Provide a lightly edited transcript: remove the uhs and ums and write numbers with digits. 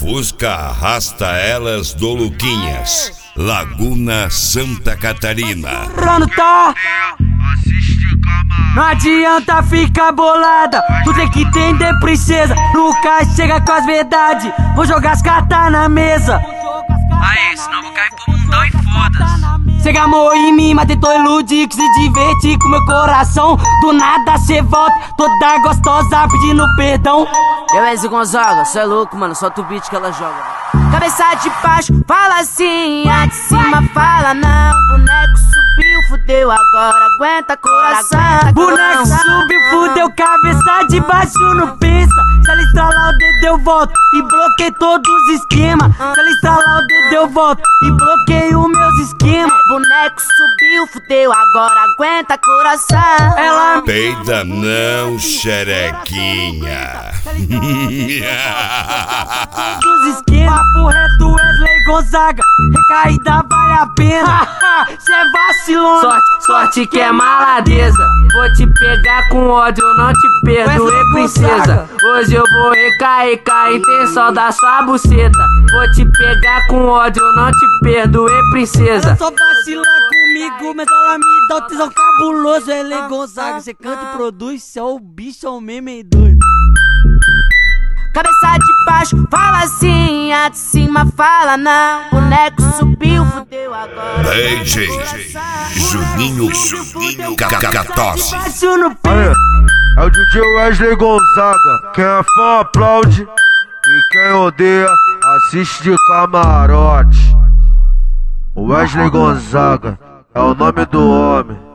Fusca arrasta elas do Luquinhas, Laguna, Santa Catarina. Não adianta ficar bolada, tu tem que entender, princesa. Lucas chega com as verdades, vou jogar as cartas na mesa. Aí, senão vou cair pro mundão e foda-se. Cê gamou em mim, mas tentou iludir, que se divertir com meu coração. Do nada cê volta, toda gostosa pedindo perdão. Eu, Enzo Gonzaga, cê é louco, mano, solta o beat que ela joga. Cabeça de baixo, fala assim, a de cima fala não. Boneco subiu, fudeu, agora aguenta coração. Boneco subiu, fudeu, cabeça de baixo não pensa. Se ela estralar o dedo eu volto e bloqueei todos os esquemas. Se ela estralar o dedo eu volto e bloqueei os meus esquemas. Boneco subiu, fudeu, agora aguenta coração. Ela Peida não, xerequinha. dos esquemas, papo reto, Wesley Gonzaga. Recaída vale a pena. Cê é vacilona. Sorte que é maladeza. Vou te pegar com ódio, eu não te perdoei, princesa. Hoje eu vou recair com a intenção da sua buceta. Vou te pegar com ódio, eu não te perdoei, princesa. Ela só vacila comigo, mas ela me dá um tesão cabuloso. Wesley Gonzaga, cê canta e produz, cê é o bicho, é o meme doido. Cabeça de baixo, fala assim, a de cima fala não. Boneco subiu, fudeu, agora DJ Juninho Cacatosse. Baixo no pé. É o DJ Wesley Gonzaga. Quem é fã aplaude e quem odeia assiste de camarote. O Wesley Gonzaga é o nome do homem.